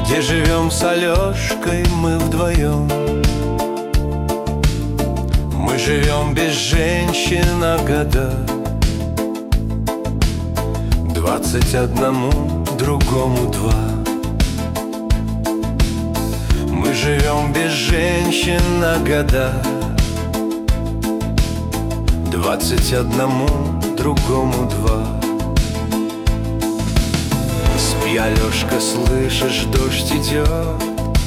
где живем с Алешкой мы вдвоем. Мы живем без женщин на года, 21, другому 2. Мы живем без женщин на года, 21, другому 2. Спи, Алешка, слышишь, дождь идет.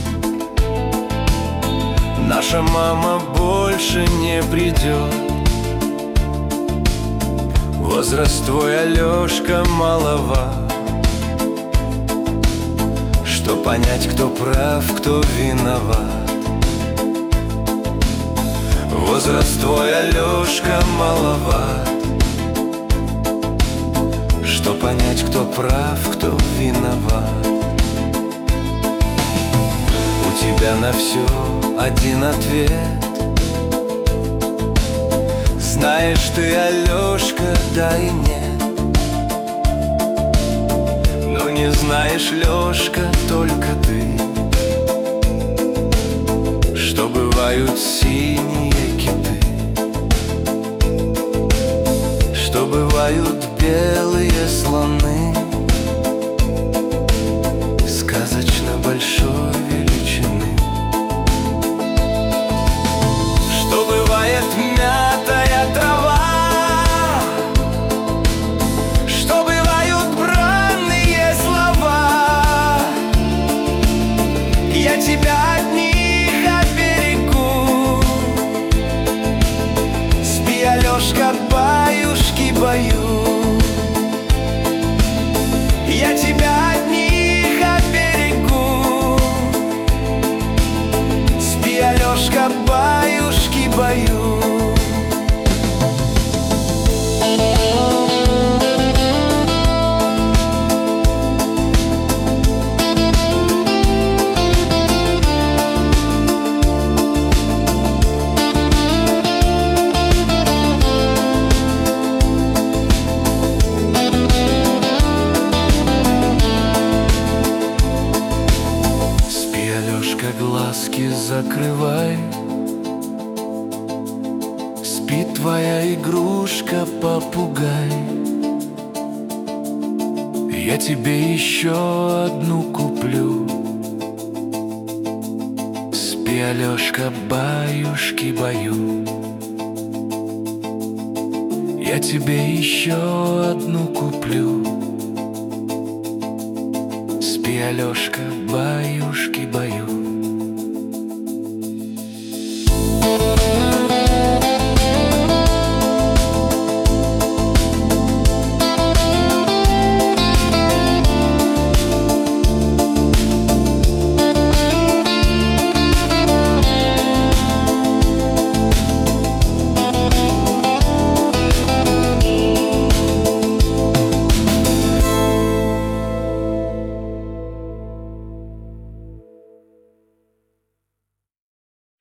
Наша мама больше не придет. Возраст твой, Алешка, маловат, что понять, кто прав, кто виноват. Возраст твой, Алешка, маловат, что понять, кто прав, кто виноват. У тебя на все один ответ. Знаешь ты, Алешка, да и нет. Но не знаешь, Лешка, только ты, что бывают синие киты, что бывают белые слоны сказочно большой величины, что бывает мятая трава, что бывают бранные слова. Я тебя от них оберегу. Спи, Алешка, баюшки бою. Я тебя от них оберегу. Спи, Алешка, баюшки бою. Глазки закрывай. Спит твоя игрушка, попугай. Я тебе еще одну куплю. Спи, Алешка, баюшки баю. Я тебе еще одну куплю. Спи, Алешка, баюшки баю.